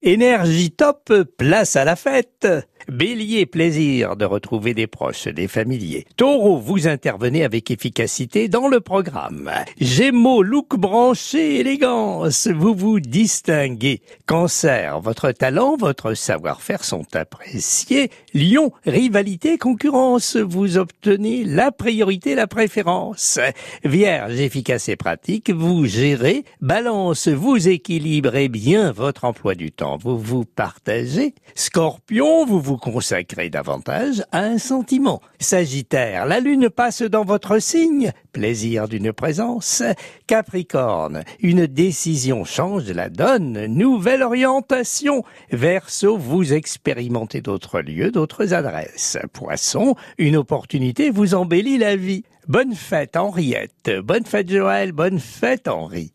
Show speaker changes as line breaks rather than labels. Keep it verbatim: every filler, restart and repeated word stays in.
Énergie top, place à la fête. Bélier, plaisir de retrouver des proches, des familiers. Taureau, vous intervenez avec efficacité dans le programme. Gémeaux, look branché, élégance, vous vous distinguez. Cancer, votre talent, votre savoir-faire sont appréciés. Lion, rivalité, concurrence, vous obtenez la priorité, la préférence. Vierge, efficace et pratique, vous gérez. Balance, vous équilibrez bien votre emploi du temps, vous vous partagez. Scorpion, vous vous consacrez davantage à un sentiment. Sagittaire, la lune passe dans votre signe, plaisir d'une présence. Capricorne, une décision change la donne, nouvelle orientation. Verseau, vous expérimentez d'autres lieux, d'autres adresses. Poisson, une opportunité vous embellit la vie. Bonne fête Henriette, bonne fête Joël, bonne fête Henri.